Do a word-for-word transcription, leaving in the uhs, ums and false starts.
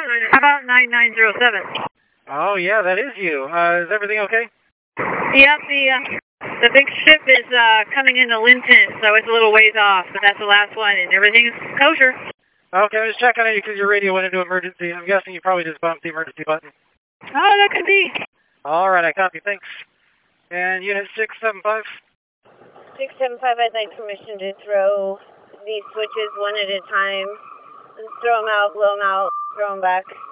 How about nine nine zero seven? Oh, yeah, that is you. Uh, is everything okay? Yep, the, uh, the big ship is uh, coming into Linton, so it's a little ways off, but that's the last one, and everything's kosher. Okay, I was checking on you because your radio went into emergency. I'm guessing you probably just bumped the emergency button. Oh, that could be. All right, I copy. Thanks. And unit six seven five? six seven five, I'd like permission to throw these switches one at a time. Throw them out, blow them out, throw them back.